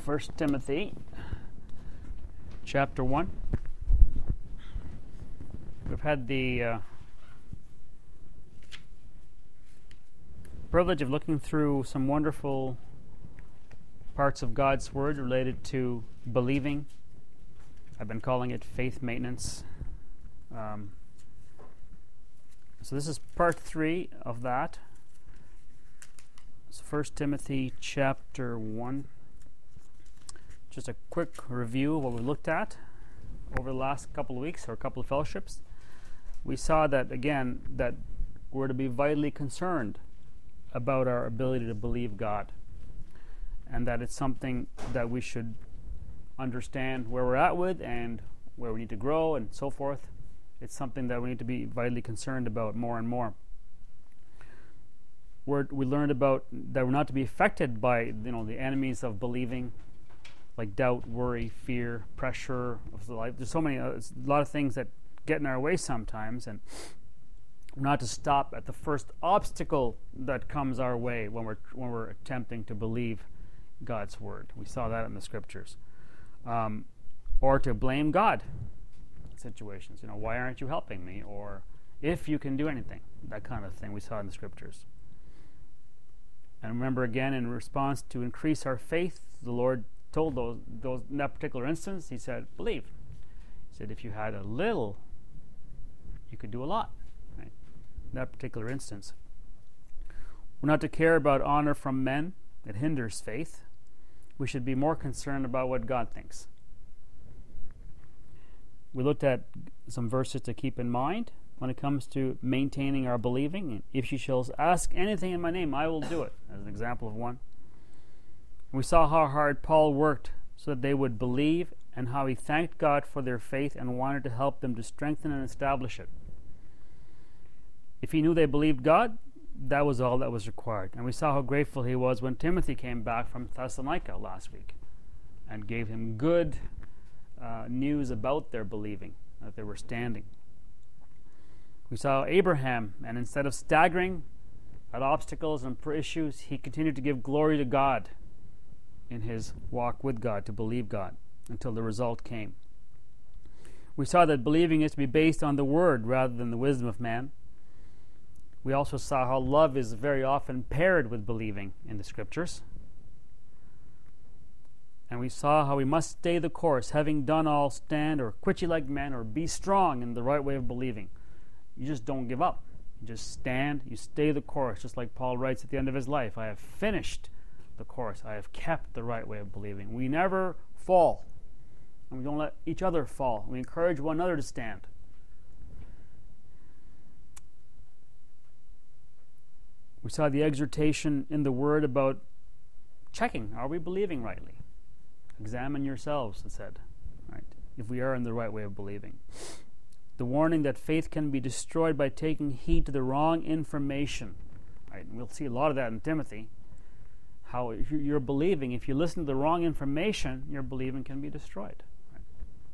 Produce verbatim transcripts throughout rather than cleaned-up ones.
First Timothy chapter one. We've had the uh, privilege of looking through some wonderful parts of God's Word related to believing. I've been calling it faith maintenance. Um, so this is part three of that. So First Timothy chapter one. Just a quick review of what we looked at over the last couple of weeks or a couple of fellowships. We saw that, again, that we're to be vitally concerned about our ability to believe God, and that it's something that we should understand where we're at with and where we need to grow and so forth. It's something that we need to be vitally concerned about more and more. We're, we learned about that we're not to be affected by, you know, the enemies of believing, like doubt, worry, fear, pressure of the life. There's so many, uh, a lot of things that get in our way sometimes, and we're not to stop at the first obstacle that comes our way when we're when we're attempting to believe God's word. We saw that in the scriptures, um, or to blame God in situations. You know, why aren't you helping me? Or if you can do anything, that kind of thing we saw in the scriptures. And remember, again, in response to increase our faith, the Lord told those, those in that particular instance, he said, believe. He said, if you had a little, you could do a lot. Right? In that particular instance. We're not to care about honor from men. It hinders faith. We should be more concerned about what God thinks. We looked at some verses to keep in mind when it comes to maintaining our believing. If you shall ask anything in my name, I will do it, as an example of one. We saw how hard Paul worked so that they would believe, and how he thanked God for their faith and wanted to help them to strengthen and establish it. If he knew they believed God, that was all that was required. And we saw how grateful he was when Timothy came back from Thessalonica last week and gave him good uh, news about their believing, that they were standing. We saw Abraham, and instead of staggering at obstacles and issues, he continued to give glory to God in his walk with God, to believe God, until the result came. We saw that believing is to be based on the Word rather than the wisdom of man. We also saw how love is very often paired with believing in the Scriptures. And we saw how we must stay the course, having done all, stand, or quit ye like men, or be strong in the right way of believing. You just don't give up. You just stand, you stay the course, just like Paul writes at the end of his life, I have finished the course. I have kept the right way of believing. We never fall, and we don't let each other fall. We encourage one another to stand. We saw the exhortation in the Word about checking, are we believing rightly? Examine yourselves, it said, right? If we are in the right way of believing. The warning that faith can be destroyed by taking heed to the wrong information. Right? And we'll see a lot of that in Timothy. How you're believing, if you listen to the wrong information, your believing can be destroyed. Right?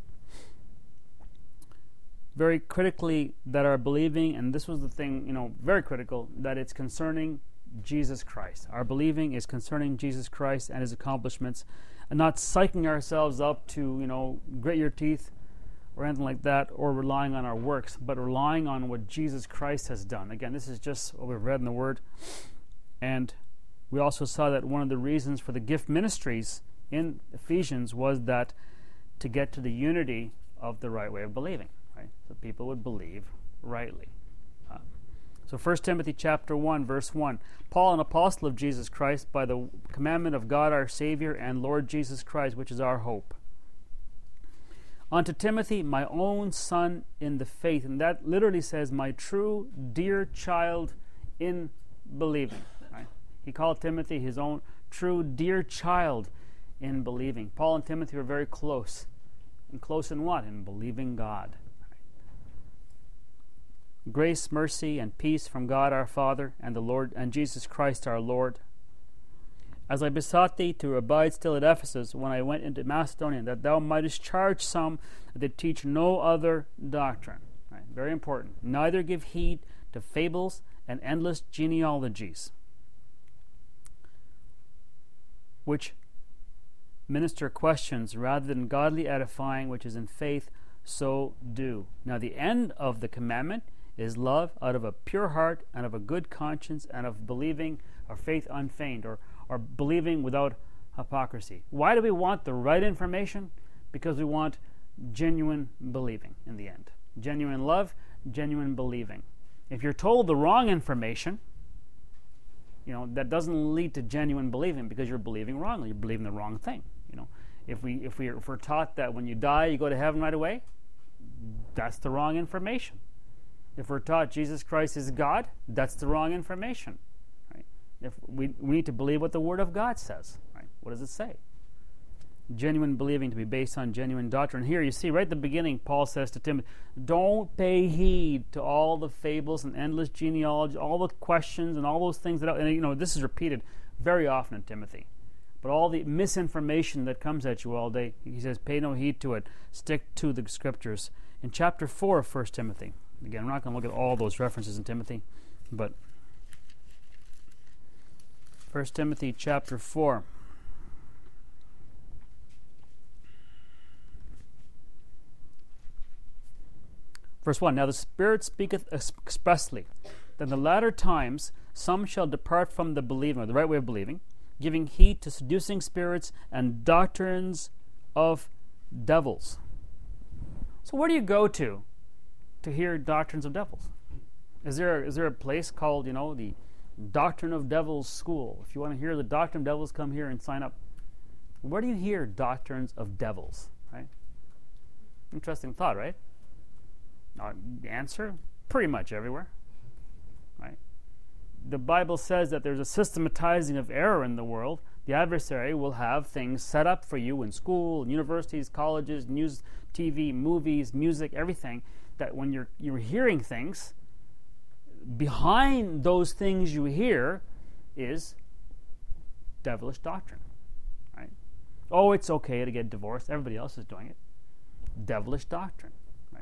Very critically, that our believing, and this was the thing, you know, very critical, that it's concerning Jesus Christ. Our believing is concerning Jesus Christ and his accomplishments, and not psyching ourselves up to, you know, grit your teeth or anything like that, or relying on our works, but relying on what Jesus Christ has done. Again, this is just what we've read in the Word. And we also saw that one of the reasons for the gift ministries in Ephesians was that to get to the unity of the right way of believing, right? So people would believe rightly. Uh, so First Timothy chapter one, verse one. Paul, an apostle of Jesus Christ, by the commandment of God our Savior and Lord Jesus Christ, which is our hope. Unto Timothy, my own son in the faith. And that literally says, my true, dear child in believing. Right? He called Timothy his own true, dear child in believing. Paul and Timothy were very close. And close in what? In believing God. Right? Grace, mercy, and peace from God our Father and the Lord and Jesus Christ our Lord. As I besought thee to abide still at Ephesus when I went into Macedonia, that thou mightest charge some that they teach no other doctrine. Right? Very important. Neither give heed to fables and endless genealogies, which minister questions rather than godly edifying, which is in faith, so do. Now the end of the commandment is love out of a pure heart and of a good conscience and of believing or faith unfeigned, or, or believing without hypocrisy. Why do we want the right information? Because we want genuine believing in the end. Genuine love, genuine believing. If you're told the wrong information, you know, that doesn't lead to genuine believing because you're believing wrongly. You're believing the wrong thing. You know, if we if we if we're taught that when you die you go to heaven right away, that's the wrong information. If we're taught Jesus Christ is God, that's the wrong information. Right? If we we need to believe what the Word of God says. Right? What does it say? Genuine believing to be based on genuine doctrine. Here you see right at the beginning, Paul says to Timothy, don't pay heed to all the fables and endless genealogy, all the questions and all those things that, and you know, this is repeated very often in Timothy. But all the misinformation that comes at you all day, he says, pay no heed to it. Stick to the Scriptures. In chapter four of First Timothy, again, we're not going to look at all those references in Timothy, but First Timothy chapter four. Verse one, now the Spirit speaketh expressly, that in the latter times some shall depart from the believing, or the right way of believing, giving heed to seducing spirits and doctrines of devils. So where do you go to to hear doctrines of devils? Is there is there a place called, you know, the Doctrine of Devils School? If you want to hear the Doctrine of Devils, come here and sign up. Where do you hear doctrines of devils? Right? Interesting thought, right? Uh, answer, pretty much everywhere. Right? The Bible says that there's a systematizing of error in the world. The adversary will have things set up for you in school, universities, colleges, news, T V, movies, music, everything, that when you're you're hearing things, behind those things you hear is devilish doctrine. Right? Oh, it's okay to get divorced. Everybody else is doing it. Devilish doctrine. Right?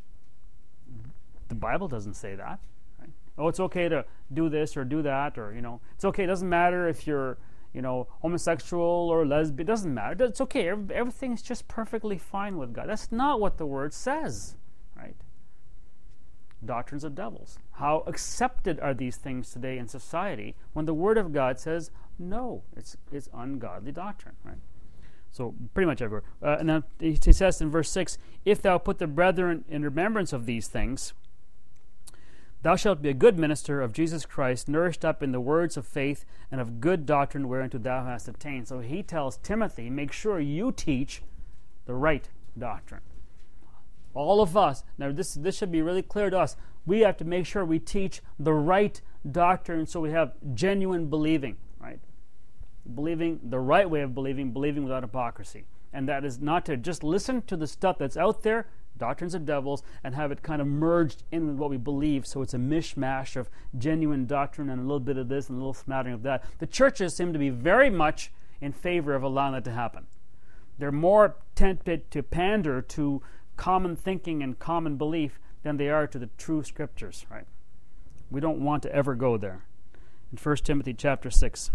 The Bible doesn't say that. Right? Oh, it's okay to do this or do that, or, you know, it's okay. It doesn't matter if you're, you know, homosexual or lesbian. It doesn't matter. It's okay. Everything's just perfectly fine with God. That's not what the Word says. Right? Doctrines of devils. How accepted are these things today in society when the Word of God says, no, it's it's ungodly doctrine, right? So pretty much everywhere. Uh, and then he says in verse six, if thou put the brethren in remembrance of these things, thou shalt be a good minister of Jesus Christ, nourished up in the words of faith and of good doctrine whereunto thou hast attained. So he tells Timothy, make sure you teach the right doctrine. All of us, now this this should be really clear to us, we have to make sure we teach the right doctrine so we have genuine believing, right? Believing the right way of believing, believing without hypocrisy. And that is not to just listen to the stuff that's out there, doctrines of devils, and have it kind of merged in with what we believe, so it's a mishmash of genuine doctrine and a little bit of this and a little smattering of that. The churches seem to be very much in favor of allowing that to happen. They're more tempted to pander to common thinking and common belief than they are to the true Scriptures, right? We don't want to ever go there. In First Timothy chapter six.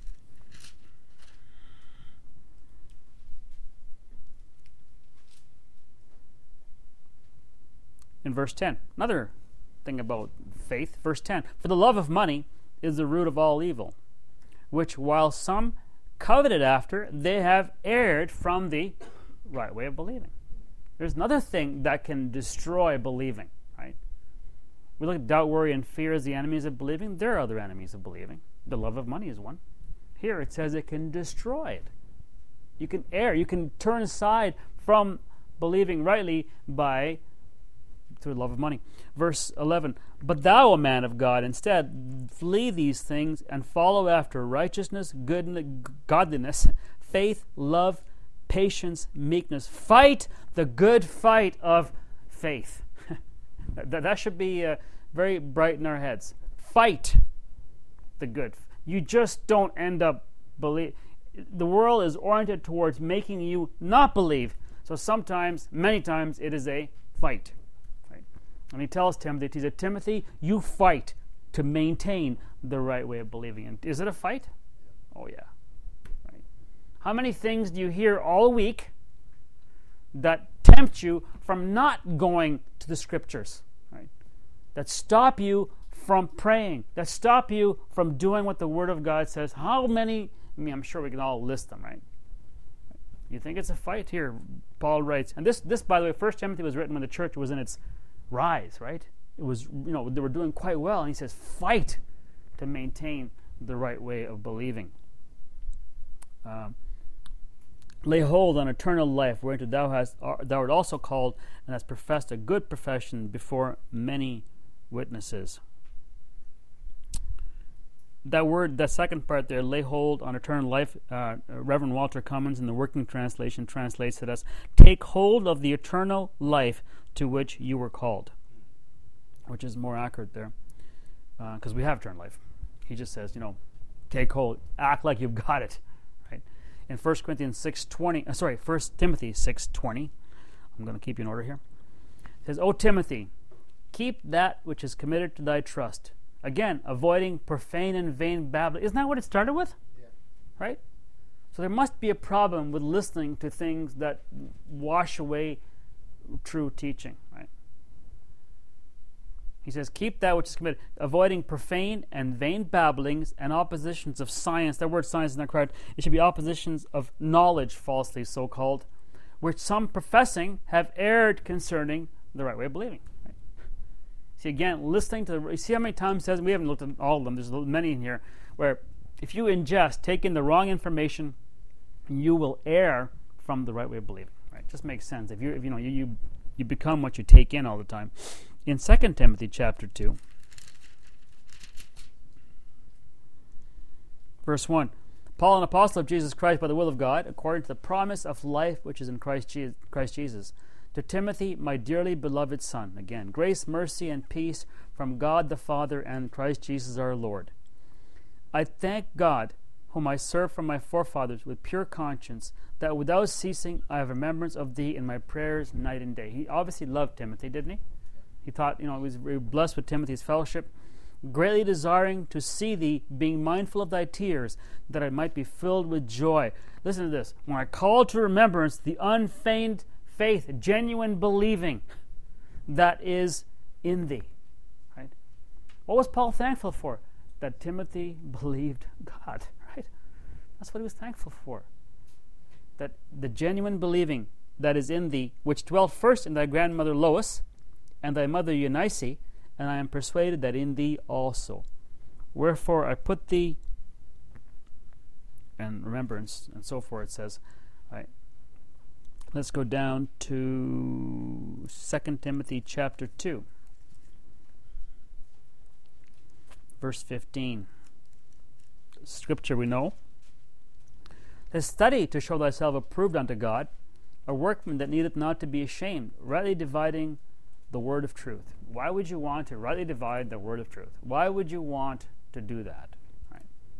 In verse ten, another thing about faith, verse ten, for the love of money is the root of all evil, which while some coveted after, they have erred from the right way of believing. There's another thing that can destroy believing, right? We look at doubt, worry, and fear as the enemies of believing. There are other enemies of believing. The love of money is one. Here it says it can destroy it. You can err. You can turn aside from believing rightly by through the love of money. Verse eleven, but thou, a man of God, instead flee these things and follow after righteousness, goodness, godliness, faith, love, patience, meekness. Fight the good fight of faith. that, that should be uh, very bright in our heads. Fight the good. You just don't end up believe. The world is oriented towards making you not believe. So sometimes, many times, it is a fight. Right? And he tells Timothy, he said, Timothy, you fight to maintain the right way of believing. And is it a fight? Oh yeah. How many things do you hear all week that tempt you from not going to the Scriptures, right? That stop you from praying, that stop you from doing what the Word of God says? How many? I mean, I'm sure we can all list them, right? You think it's a fight? Here, Paul writes, and this, this, by the way, First Timothy was written when the church was in its rise, right? It was, you know, they were doing quite well, and he says, fight to maintain the right way of believing. Um, Lay hold on eternal life, whereunto thou hast thou art also called, and hast professed a good profession before many witnesses. That word, that second part there, lay hold on eternal life, uh, Reverend Walter Cummins in the Working Translation translates it as, take hold of the eternal life to which you were called, which is more accurate there, because uh, we have eternal life. He just says, you know, take hold, act like you've got it. In First Corinthians six twenty, uh, sorry, First Timothy six twenty, I'm going to keep you in order here. It says, O Timothy, keep that which is committed to thy trust. Again, avoiding profane and vain babbling. Isn't that what it started with? Yeah. Right? So there must be a problem with listening to things that wash away true teaching, right? He says, keep that which is committed, avoiding profane and vain babblings and oppositions of science. That word science is not correct. It should be oppositions of knowledge, falsely so-called, which some professing have erred concerning the right way of believing. Right? See, again, listening to the... You see how many times it says, we haven't looked at all of them, there's many in here, where if you ingest, take in the wrong information, you will err from the right way of believing. Right? It just makes sense. If you, if, you know, you, you, you become what you take in all the time. In Second Timothy chapter two, verse one, Paul, an apostle of Jesus Christ by the will of God, according to the promise of life which is in Christ Jesus, Christ Jesus, to Timothy, my dearly beloved son, again, grace, mercy, and peace from God the Father and Christ Jesus our Lord. I thank God, whom I serve from my forefathers with pure conscience, that without ceasing I have remembrance of thee in my prayers night and day. He obviously loved Timothy, didn't he? He thought, you know, he was very blessed with Timothy's fellowship, greatly desiring to see thee, being mindful of thy tears, that I might be filled with joy. Listen to this. When I call to remembrance the unfeigned faith, genuine believing that is in thee. Right? What was Paul thankful for? That Timothy believed God. Right? That's what he was thankful for. That the genuine believing that is in thee, which dwelt first in thy grandmother Lois, and thy mother Eunice, and I am persuaded that in thee also. Wherefore I put thee, and remembrance, and so forth, it says. All right. Let's go down to Second Timothy chapter two, verse fifteen. Scripture we know. It says, study to show thyself approved unto God, a workman that needeth not to be ashamed, rightly dividing the word of truth. Why would you want to rightly divide the word of truth? Why would you want to do that? Right?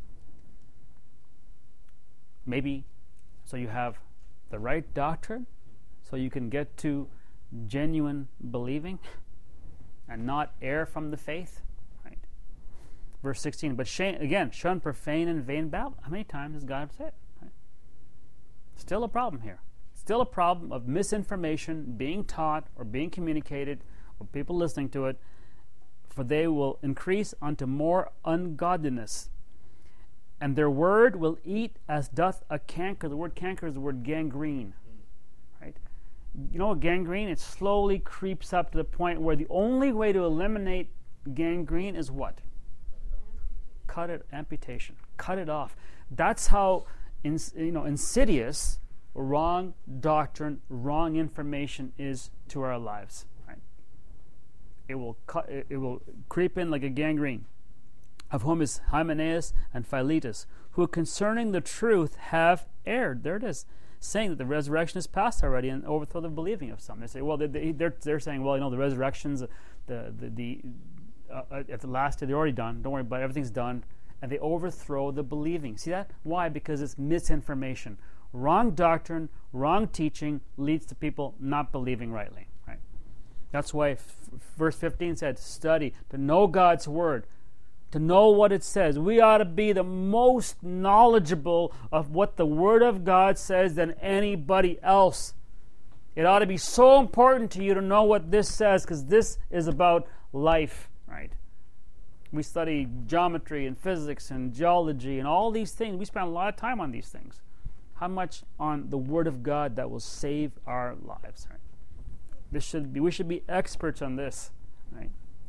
Maybe so you have the right doctrine, so you can get to genuine believing and not err from the faith. Right? Verse sixteen, but shame, again, shun profane and vain babble. How many times has God said? Right? Still a problem here. Still a problem of misinformation being taught or being communicated or people listening to it, for they will increase unto more ungodliness. And their word will eat as doth a canker. The word canker is the word gangrene. Right? You know what gangrene? It slowly creeps up to the point where the only way to eliminate gangrene is what? Cut it, amputation. Cut it off. That's how ins- you know, insidious wrong doctrine, wrong information is to our lives. Right? It will cut, it, it will creep in like a gangrene. Of whom is Hymenaeus and Philetus, who concerning the truth have erred. There it is, saying that the resurrection is past already and overthrow the believing of some. They say, well, they, they, they're they're saying, well, you know, the resurrection's the the the uh, at the last day they're already done. Don't worry about it, everything's done, and they overthrow the believing. See that? Why? Because it's misinformation. Wrong doctrine, wrong teaching leads to people not believing rightly. Right? That's why f- verse fifteen said, study to know God's word, to know what it says. We ought to be the most knowledgeable of what the Word of God says than anybody else. It ought to be so important to you to know what this says, because this is about life, right? We study geometry and physics and geology and all these things. We spend a lot of time on these things. How much on the Word of God that will save our lives, right? This should be, we should be experts on this, right?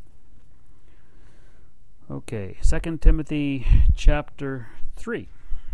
Okay, Second Timothy chapter three.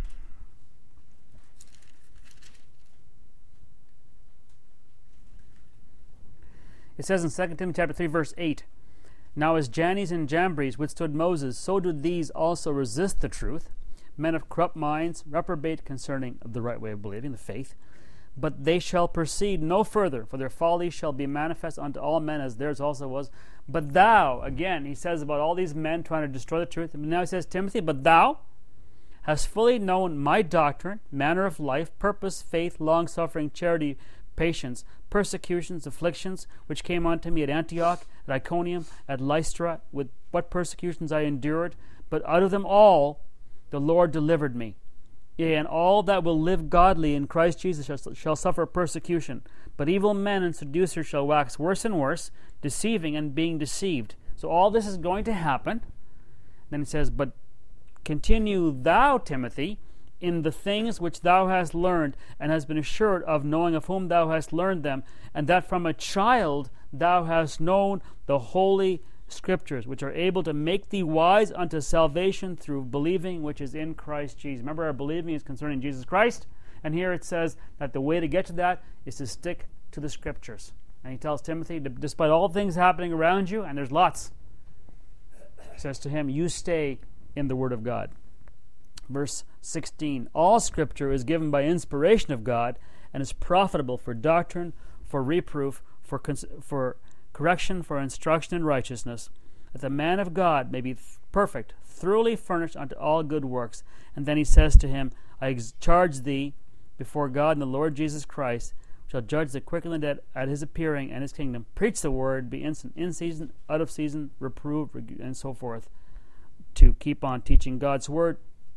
It says in Second Timothy chapter three, verse eight, "Now as Jannes and Jambres withstood Moses, so do these also resist the truth. Men of corrupt minds reprobate concerning the right way of believing, the faith. But they shall proceed no further, for their folly shall be manifest unto all men, as theirs also was. But thou," again, he says about all these men trying to destroy the truth. And now he says, "Timothy, but thou hast fully known my doctrine, manner of life, purpose, faith, long-suffering, charity, patience, persecutions, afflictions, which came unto me at Antioch, at Iconium, at Lystra, with what persecutions I endured. But out of them all the Lord delivered me. Yea, and all that will live godly in Christ Jesus shall, shall suffer persecution. But evil men and seducers shall wax worse and worse, deceiving and being deceived." So all this is going to happen. Then it says, "But continue thou, Timothy, in the things which thou hast learned, and hast been assured of, knowing of whom thou hast learned them, and that from a child thou hast known the holy Scriptures, which are able to make thee wise unto salvation through believing which is in Christ Jesus." Remember, our believing is concerning Jesus Christ, and here it says that the way to get to that is to stick to the Scriptures. And he tells Timothy, despite all things happening around you, and there's lots, he says to him, you stay in the Word of God. Verse sixteen, "All Scripture is given by inspiration of God, and is profitable for doctrine, for reproof, for cons- for correction, for instruction in righteousness, that the man of God may be perfect, thoroughly furnished unto all good works." And then he says to him, "I charge thee before God and the Lord Jesus Christ, shall judge the quick and the dead at his appearing and his kingdom. Preach the word, be instant, in season, out of season, reprove," and so forth, to keep on teaching God's word.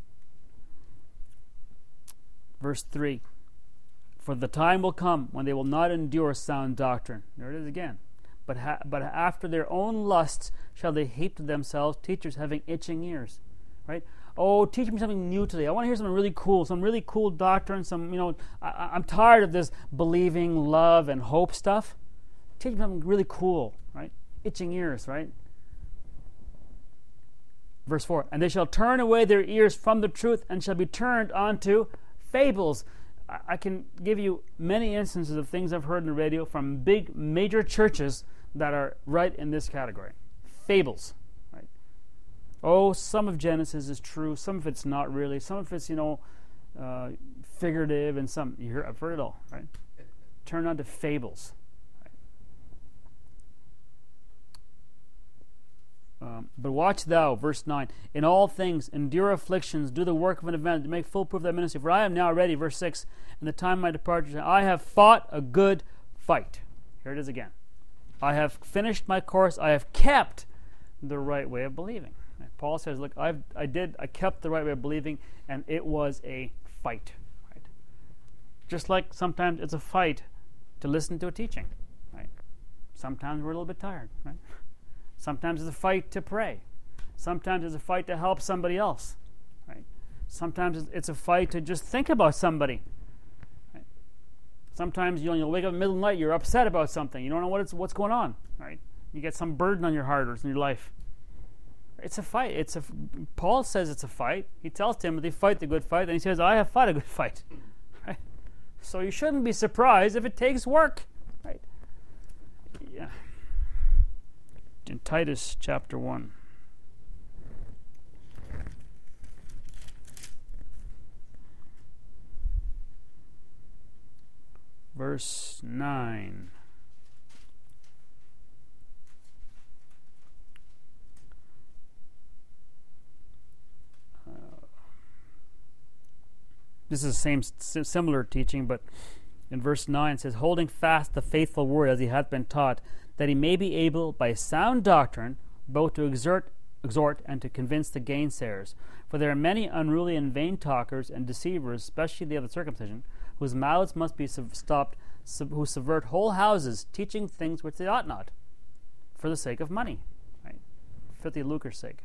Verse three, "For the time will come when they will not endure sound doctrine." There it is again. But ha- but after their own lusts shall they heap to themselves teachers having itching ears. Right? Oh, teach me something new today. I want to hear something really cool, some really cool doctrine. Some, you know, I, I'm tired of this believing, love, and hope stuff. Teach me something really cool. Right? Itching ears. Right? Verse four, "And they shall turn away their ears from the truth, and shall be turned unto fables." I can give you many instances of things I've heard in the radio from big, major churches that are right in this category. Fables. Right? Oh, some of Genesis is true. Some of it's not really. Some of it's, you know, uh, figurative, and some, you hear, I've heard it all. Right? Turn on to fables. Um, "but watch thou," verse nine, "in all things endure afflictions, do the work of an event, to make full proof of thy ministry. For I am now ready," verse six, "in the time of my departure. I have fought a good fight." Here it is again. "I have finished my course. I have kept the right way of believing." Right? Paul says, look, I've, I did, I kept the right way of believing, and it was a fight. Right? Just like sometimes it's a fight to listen to a teaching. Right? Sometimes we're a little bit tired. Right? Sometimes it's a fight to pray. Sometimes it's a fight to help somebody else. Right? Sometimes it's a fight to just think about somebody. Right? Sometimes you'll, you'll wake up in the middle of the night, you're upset about something. You don't know what it's, what's going on. Right? You get some burden on your heart or in your life. It's a fight. It's a. Paul says it's a fight. He tells Timothy, "Fight the good fight." And he says, "I have fought a good fight." Right? So you shouldn't be surprised if it takes work. Right? Yeah. In Titus chapter one. Verse nine. Uh, this is the same similar teaching, but in verse nine it says, "Holding fast the faithful word as he hath been taught, that he may be able by sound doctrine both to exhort exhort and to convince the gainsayers. For there are many unruly and vain talkers and deceivers, especially the of the circumcision, whose mouths must be sub- stopped, sub- who subvert whole houses, teaching things which they ought not, for the sake of money, right? For the lucre's sake.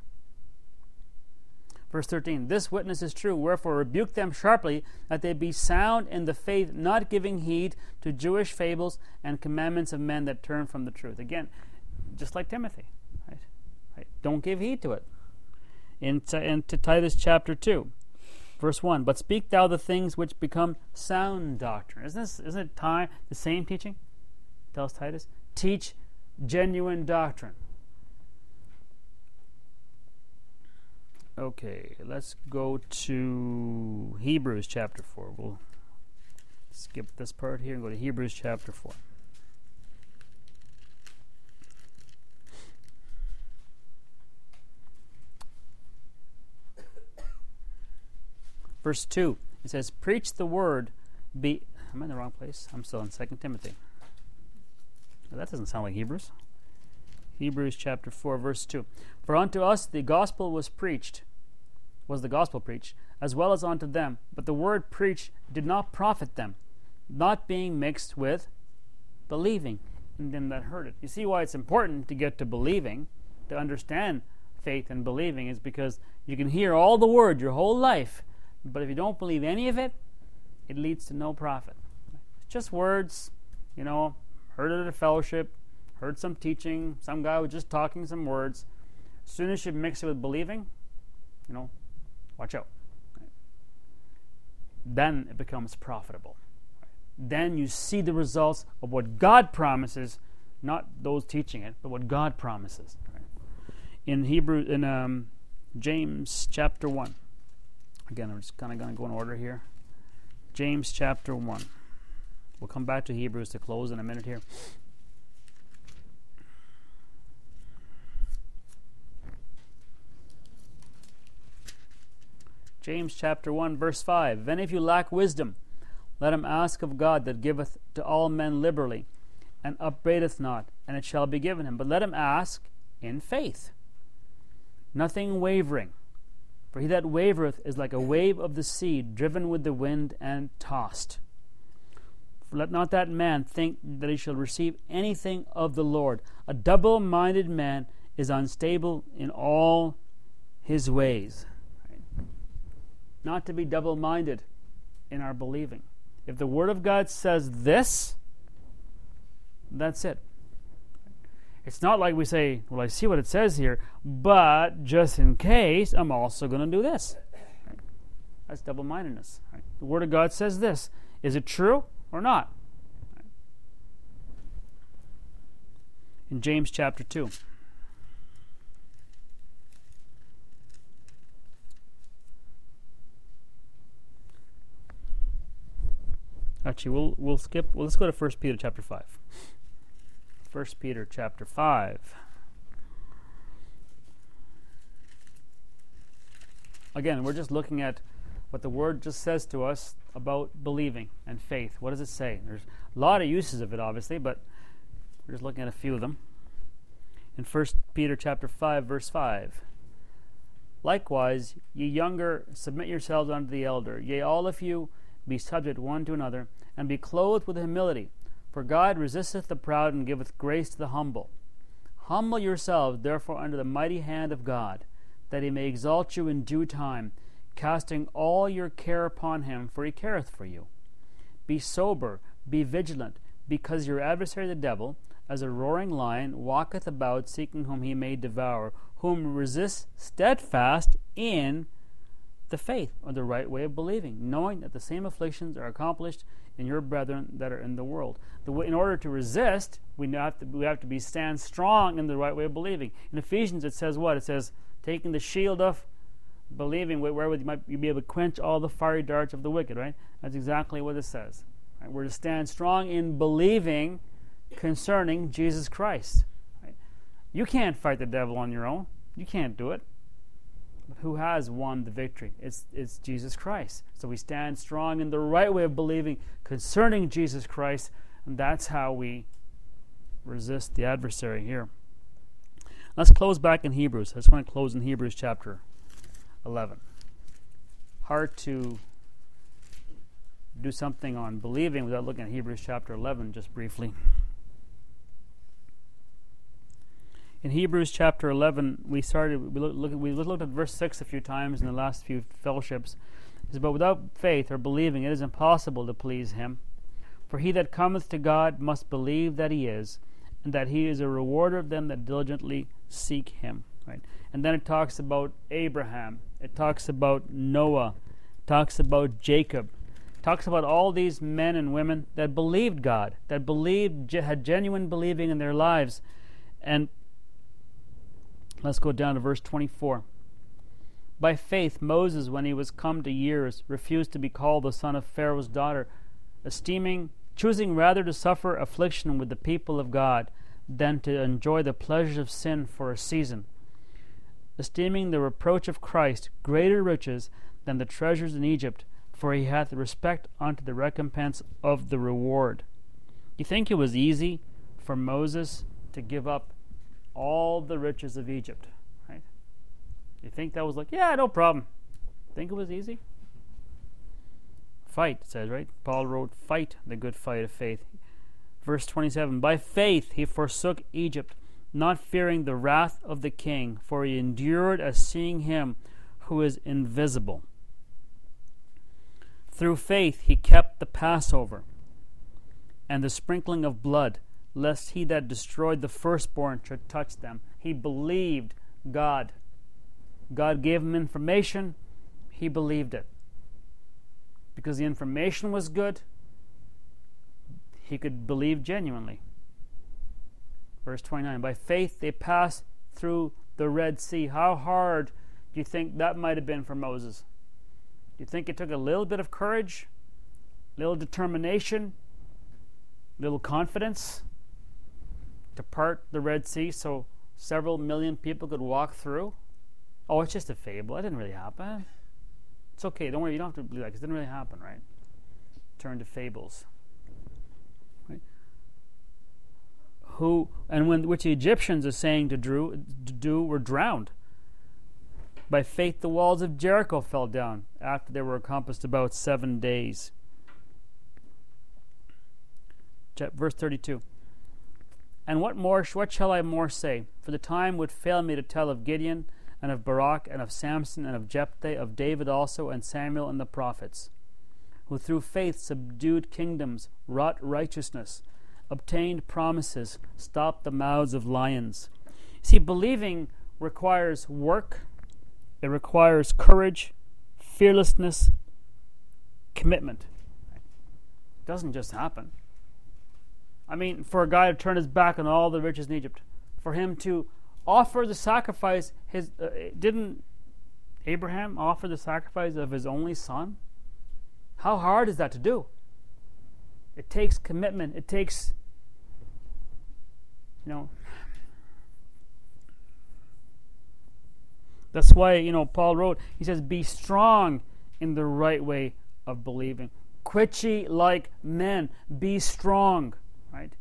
Verse thirteen, this witness is true, wherefore rebuke them sharply, that they be sound in the faith, not giving heed to Jewish fables and commandments of men that turn from the truth. Again, just like Timothy, right? right? Don't give heed to it. Into, into Titus chapter two, verse one, but speak thou the things which become sound doctrine. Isn't this, isn't it time, the same teaching? Tells Titus, teach genuine doctrine. Okay, let's go to Hebrews chapter four. We'll skip this part here and go to Hebrews chapter four. Verse two, it says, preach the word, be... Am I in the wrong place? I'm still in Second Timothy. That doesn't sound like Hebrews. Hebrews chapter four, verse two. For unto us the gospel was preached, was the gospel preached, as well as unto them. But the word preached did not profit them, not being mixed with believing in them that heard it. You see why it's important to get to believing, to understand faith and believing, is because you can hear all the word your whole life, but if you don't believe any of it, it leads to no profit. It's just words, you know, heard it at a fellowship, heard some teaching, some guy was just talking some words. As soon as you mix it with believing, you know, watch out. Right? Then it becomes profitable. Right? Then you see the results of what God promises, not those teaching it, but what God promises. Right? In Hebrew, in um, James chapter one. Again, I'm just kind of going to go in order here. James chapter one. We'll come back to Hebrews to close in a minute here. James chapter one, verse five. Then if you lack wisdom, let him ask of God that giveth to all men liberally, and upbraideth not, and it shall be given him. But let him ask in faith, nothing wavering. For he that wavereth is like a wave of the sea, driven with the wind and tossed. For let not that man think that he shall receive anything of the Lord. A double-minded man is unstable in all his ways. Not to be double-minded in our believing. If the Word of God says this, that's it. It's not like we say, well, I see what it says here, but just in case, I'm also going to do this. Right? That's double-mindedness. Right? The Word of God says this. Is it true or not? Right? In James chapter two. Actually, we'll we'll skip. Well, let's go to First Peter chapter five. First Peter chapter five. Again, we're just looking at what the Word just says to us about believing and faith. What does it say? There's a lot of uses of it, obviously, but we're just looking at a few of them. In First Peter chapter five, verse five. Likewise, ye younger, submit yourselves unto the elder. Yea, all of you, be subject one to another, and be clothed with humility. For God resisteth the proud, and giveth grace to the humble. Humble yourselves, therefore, under the mighty hand of God, that he may exalt you in due time, casting all your care upon him, for he careth for you. Be sober, be vigilant, because your adversary the devil, as a roaring lion, walketh about, seeking whom he may devour, whom resist steadfast in the faith, or the right way of believing, knowing that the same afflictions are accomplished in your brethren that are in the world. The way, in order to resist, we have to, we have to be stand strong in the right way of believing. In Ephesians, it says what? It says, taking the shield of believing, wherewith you might you be able to quench all the fiery darts of the wicked, right? That's exactly what it says. Right? We're to stand strong in believing concerning Jesus Christ. Right? You can't fight the devil on your own. You can't do it. Who has won the victory? It's, it's Jesus Christ. So we stand strong in the right way of believing concerning Jesus Christ, and that's how we resist the adversary here. Let's close back in Hebrews. I just want to close in Hebrews chapter eleven. Hard to do something on believing without looking at Hebrews chapter eleven just briefly. In Hebrews chapter eleven, we started. We, look, we looked at verse six a few times in the last few fellowships. It says, "But without faith or believing, it is impossible to please Him. For he that cometh to God must believe that He is, and that He is a rewarder of them that diligently seek Him." Right, and then it talks about Abraham. It talks about Noah. It talks about Jacob. It talks about all these men and women that believed God, that believed, had genuine believing in their lives, and let's go down to verse twenty-four. "By faith Moses, when he was come to years, refused to be called the son of Pharaoh's daughter, esteeming, choosing rather to suffer affliction with the people of God than to enjoy the pleasures of sin for a season, esteeming the reproach of Christ greater riches than the treasures in Egypt, for he hath respect unto the recompense of the reward." You think it was easy for Moses to give up all the riches of Egypt, right? You think that was like, yeah, no problem. Think it was easy? Fight, it says, right? Paul wrote, "Fight the good fight of faith." Verse twenty-seven, "By faith he forsook Egypt, not fearing the wrath of the king, for he endured as seeing him who is invisible. Through faith he kept the Passover and the sprinkling of blood, lest he that destroyed the firstborn should touch them." He believed God. God gave him information. He believed it. Because the information was good, he could believe genuinely. Verse twenty-nine, "By faith they passed through the Red Sea." How hard do you think that might have been for Moses? Do you think it took a little bit of courage, a little determination, a little confidence to part the Red Sea so several million people could walk through? Oh, it's just a fable. It didn't really happen. It's okay. Don't worry. You don't have to believe that because it didn't really happen, right? Turn to fables. Right? Who and when which the Egyptians are saying to, drew, to do were drowned. By faith, the walls of Jericho fell down after they were encompassed about seven days. Verse thirty-two. "And what more? What shall I more say? For the time would fail me to tell of Gideon, and of Barak, and of Samson, and of Jephthah, of David also, and Samuel, and the prophets, who through faith subdued kingdoms, wrought righteousness, obtained promises, stopped the mouths of lions." See, believing requires work. It requires courage, fearlessness, commitment. It doesn't just happen. I mean, for a guy to turn his back on all the riches in Egypt, for him to offer the sacrifice, his uh, didn't Abraham offer the sacrifice of his only son? How hard is that to do? It takes commitment. It takes, you know, that's why, you know, Paul wrote, he says, "Be strong in the right way of believing. Quit ye like men. Be strong." Right?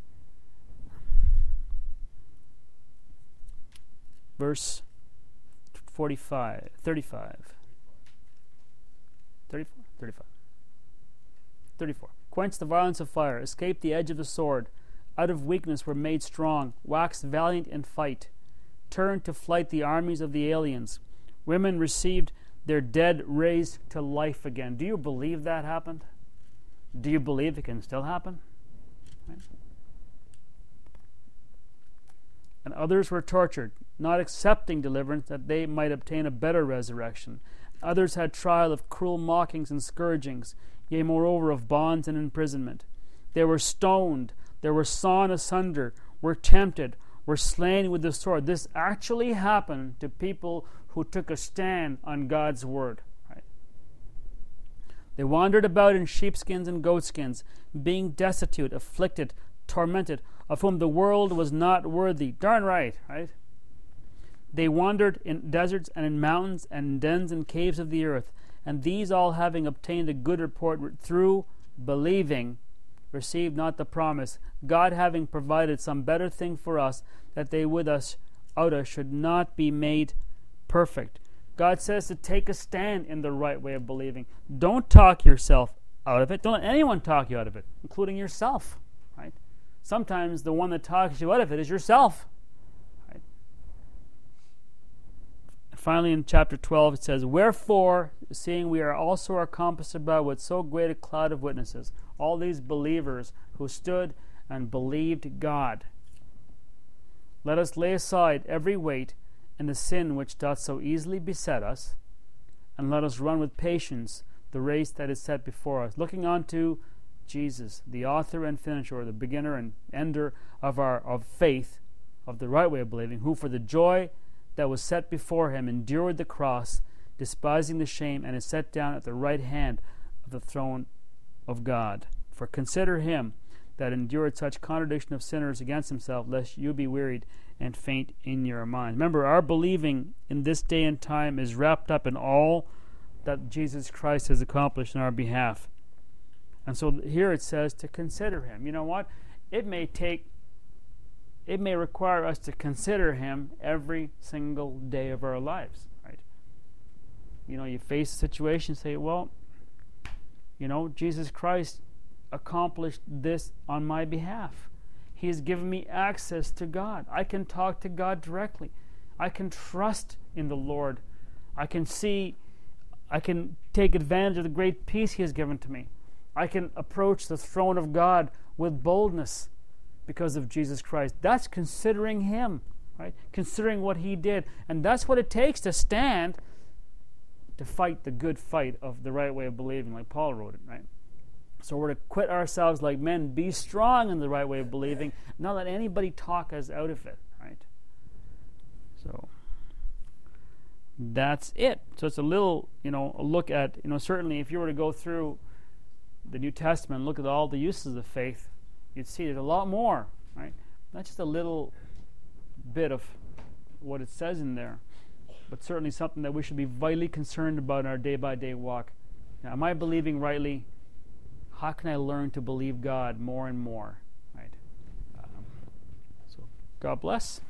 Verse forty-five, thirty-five. thirty-four? thirty-five. thirty-four. "Quench the violence of fire. Escape the edge of the sword. Out of weakness were made strong. Wax valiant in fight. Turn to flight the armies of the aliens. Women received their dead raised to life again." Do you believe that happened? Do you believe it can still happen? Right? "And others were tortured, not accepting deliverance, that they might obtain a better resurrection. Others had trial of cruel mockings and scourgings, yea, moreover, of bonds and imprisonment. They were stoned, they were sawn asunder, were tempted, were slain with the sword." This actually happened to people who took a stand on God's word. Right? "They wandered about in sheepskins and goatskins, being destitute, afflicted, tormented, of whom the world was not worthy." Darn right, right? "They wandered in deserts and in mountains and in dens and caves of the earth. And these all, having obtained a good report through believing, received not the promise, God having provided some better thing for us, that they with us out of should not be made perfect. God says to take a stand in the right way of believing. Don't talk yourself out of it. Don't let anyone talk you out of it, including yourself. Right? Sometimes the one that talks you out of it is yourself. Right? Finally, in chapter twelve, it says, "Wherefore, seeing we are also encompassed about with so great a cloud of witnesses," all these believers who stood and believed God, "let us lay aside every weight and the sin which doth so easily beset us, and let us run with patience the race that is set before us, looking unto Jesus, the author and finisher, the beginner and ender of our of faith, of the right way of believing, who for the joy that was set before him endured the cross, despising the shame, and is set down at the right hand of the throne of God. For consider him that endured such contradiction of sinners against himself, lest you be wearied and faint in your minds." Remember, our believing in this day and time is wrapped up in all that Jesus Christ has accomplished in our behalf. And so here it says to consider him. You know what? It may take, it may require us to consider him every single day of our lives, right? You know, you face a situation, say, well, you know, Jesus Christ accomplished this on my behalf. He has given me access to God. I can talk to God directly. I can trust in the Lord. I can see, I can take advantage of the great peace he has given to me. I can approach the throne of God with boldness because of Jesus Christ. That's considering him, right? Considering what he did. And that's what it takes to stand to fight the good fight of the right way of believing, like Paul wrote it, right? So we're to quit ourselves like men, be strong in the right way of believing, not let anybody talk us out of it, right? So that's it. So it's a little, you know, a look at, you know, certainly if you were to go through the New Testament and look at all the uses of faith, you'd see there's a lot more, right? Not just a little bit of what it says in there, but certainly something that we should be vitally concerned about in our day-by-day walk. Now, am I believing rightly? How can I learn to believe God more and more? Right? Um, so, God bless.